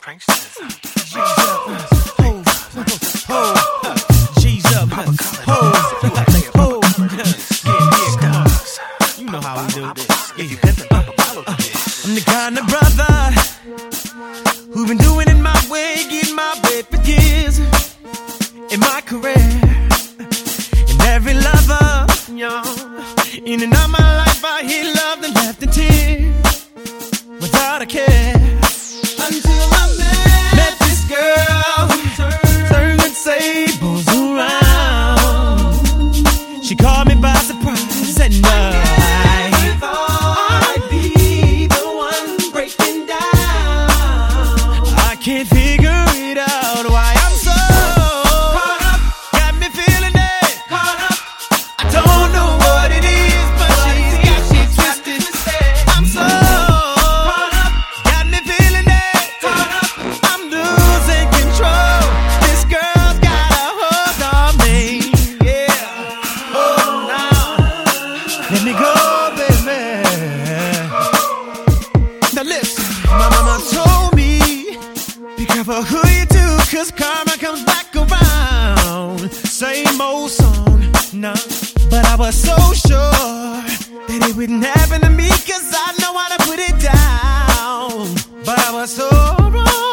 pranksters. G's up, you know how we do this. I'm the kind of brother who been doing it my way, getting my way for years in my career. And every lover, in and out my life, I hear love and left in tears without a care. Until I met this girl who turned the tables around. She caught me by surprise at night. I thought I'd be the one breaking down. I can't figure it out why I'm so caught up. Got me feeling it. Caught up. I don't know what it is, but she's got me twisted. I'm so caught up. Got me feeling it. Caught up. I'm losing control. This girl's got a hold on me. Yeah. Oh, now let me go, baby. Now listen, my mama told me, be careful who you do, 'cause karma comes back around. Same old song, nah. But I was so sure that it wouldn't happen to me, 'cause I know how to put it down. But I was so wrong.